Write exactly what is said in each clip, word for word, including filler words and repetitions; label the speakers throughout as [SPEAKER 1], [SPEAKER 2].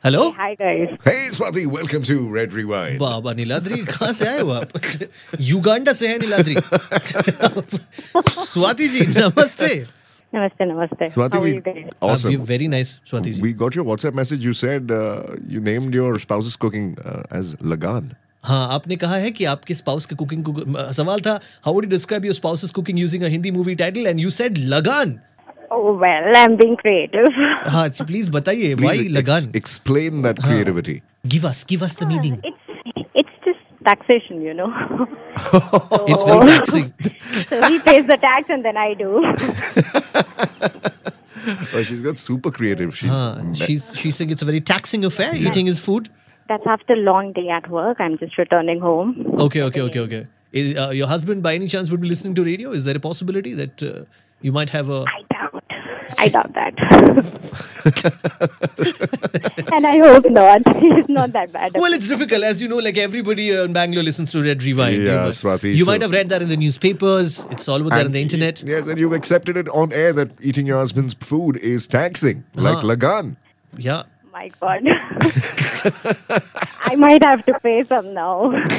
[SPEAKER 1] Hello
[SPEAKER 2] Hi guys.
[SPEAKER 3] Hey Swati, welcome to Red Rewind.
[SPEAKER 1] Baba Niladri कहाँ से आए हो आप? युगांडा से है नीलाद्री. स्वाति जी नमस्ते.
[SPEAKER 2] Namaste, namaste.
[SPEAKER 3] Swati,
[SPEAKER 2] How are
[SPEAKER 3] we-
[SPEAKER 2] you guys?
[SPEAKER 3] awesome.
[SPEAKER 1] Uh, very nice, Swati ji.
[SPEAKER 3] We got your WhatsApp message. You said uh, you named your spouse's cooking uh, as Lagan.
[SPEAKER 1] हाँ आपने कहा है कि आपके spouse के cooking को सवाल था how would you describe your spouse's cooking using a Hindi movie title and you said Lagaan.
[SPEAKER 2] Oh well, I'm being creative.
[SPEAKER 1] हाँ प्लीज बताइए
[SPEAKER 3] Please
[SPEAKER 1] why
[SPEAKER 3] ex-
[SPEAKER 1] Lagaan.
[SPEAKER 3] explain that creativity.
[SPEAKER 1] Give us give us the meaning.
[SPEAKER 2] It's it's just taxation, you know.
[SPEAKER 1] It's very taxing.
[SPEAKER 2] So he pays the tax and then I do.
[SPEAKER 3] Oh, she's got super creative. She's
[SPEAKER 1] हाँ she's she's saying it's a very taxing affair eating his food.
[SPEAKER 2] That's after a long day at work. I'm just returning home.
[SPEAKER 1] Okay, okay, okay, okay. Is, uh, your husband, by any chance, would be listening to radio? Is there a possibility that uh, you might have a?
[SPEAKER 2] I doubt. I doubt that. And I hope not. He's not that bad.
[SPEAKER 1] Well, it's difficult, as you know. Like everybody uh, in Bangalore listens to Red Rewind.
[SPEAKER 3] Yeah,
[SPEAKER 1] you might,
[SPEAKER 3] Swati,
[SPEAKER 1] You
[SPEAKER 3] so-
[SPEAKER 1] might have read that in the newspapers. It's all over there on the internet.
[SPEAKER 3] Yes, and you've accepted it on air that eating your husband's food is taxing, like
[SPEAKER 1] Huh.
[SPEAKER 3] Lagan.
[SPEAKER 1] Yeah.
[SPEAKER 2] My God. I might have to pay some now.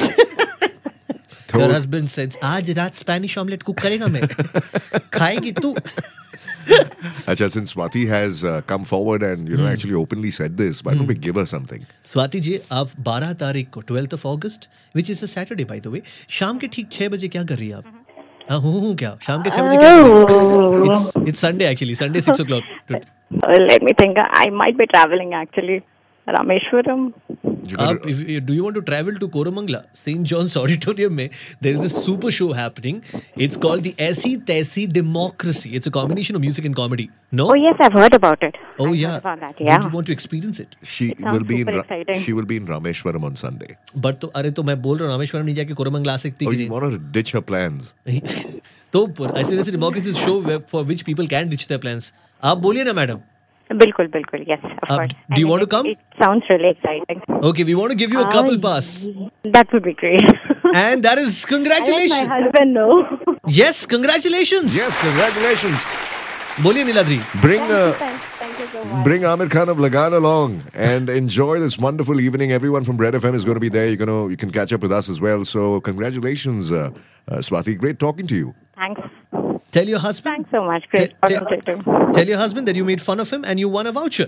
[SPEAKER 1] Your husband says, "आज रात Spanish omelette cook करेगा मैं." खाएगी तू.
[SPEAKER 3] Acha, since Swati has uh, come forward and you know actually openly said this, why don't we give her something?
[SPEAKER 1] Swati ji आप बारह तारीख को twelfth of August which is a Saturday by the way शाम के ठीक छह बजे क्या कर रही है आप? हाँ हूँ हूँ क्या शाम के छह बजे क्या कर रही है? It's it's Sunday actually Sunday six o'clock.
[SPEAKER 2] Uh, let me think. I might be traveling actually. Rameshwaram.
[SPEAKER 3] You gotta-
[SPEAKER 1] आप if you- do you want to travel to Koramangala, Saint John's Auditorium में there is a super show happening. It's called the Aisi Taisi Democracy. It's a combination of music and comedy. No?
[SPEAKER 2] Oh yes, I've heard about it.
[SPEAKER 1] Oh,
[SPEAKER 2] I've
[SPEAKER 1] yeah.
[SPEAKER 2] heard about that.
[SPEAKER 1] Would
[SPEAKER 2] Yeah.
[SPEAKER 1] you want to experience it?
[SPEAKER 3] she
[SPEAKER 2] It sounds
[SPEAKER 3] will be in
[SPEAKER 2] super
[SPEAKER 3] Ra-
[SPEAKER 2] exciting.
[SPEAKER 3] she will be in Rameshwaram on Sunday.
[SPEAKER 1] But तो अरे तो मैं बोल रहा हूँ रामेश्वरम नहीं जाके कोरमंगला आ सकती
[SPEAKER 3] Oh,
[SPEAKER 1] कि
[SPEAKER 3] you want to ditch her plans?
[SPEAKER 1] नहीं? तो ऐसे जैसे democracy show for which people can ditch their plans. आप बोलिए ना madam.
[SPEAKER 2] Bilkul, bilkul. Yes, of
[SPEAKER 1] Uh,
[SPEAKER 2] course.
[SPEAKER 1] do you
[SPEAKER 2] I
[SPEAKER 1] want to
[SPEAKER 2] mean,
[SPEAKER 1] come?
[SPEAKER 2] It, it sounds really exciting.
[SPEAKER 1] Okay, we want to give you a couple pass.
[SPEAKER 2] That would be great.
[SPEAKER 1] And that is
[SPEAKER 2] I let
[SPEAKER 1] congratulations.
[SPEAKER 2] my husband know.
[SPEAKER 1] Yes, congratulations.
[SPEAKER 3] Yes, congratulations.
[SPEAKER 1] बोलिए Niladri.
[SPEAKER 3] Bring uh,
[SPEAKER 2] Thanks. Thank you so much.
[SPEAKER 3] bring Amir Khan of Lagan along and enjoy this wonderful evening. Everyone from Red F M is going to be there. You're going to you can catch up with us as well. So congratulations, uh, uh, Swati. Great talking to you.
[SPEAKER 2] Thanks.
[SPEAKER 1] Tell your husband.
[SPEAKER 2] Thanks so much. Great
[SPEAKER 1] Te- te-
[SPEAKER 2] talking to you.
[SPEAKER 1] Tell your husband that you made fun of him and you won a voucher.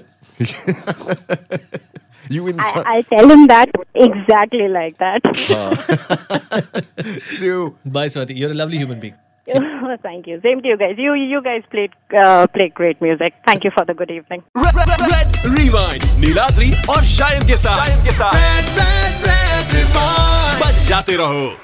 [SPEAKER 3] You
[SPEAKER 2] I,
[SPEAKER 3] inside.
[SPEAKER 2] I'll tell him that exactly like that.
[SPEAKER 3] you.
[SPEAKER 1] Bye, Swati. You're a lovely human being.
[SPEAKER 2] Thank you. Same to you guys. You you guys played uh, played great music. Thank you for the good evening.
[SPEAKER 4] Red Rewind Niladri और शायन के साथ Red, Red, Red Rewind बच जाते रहो.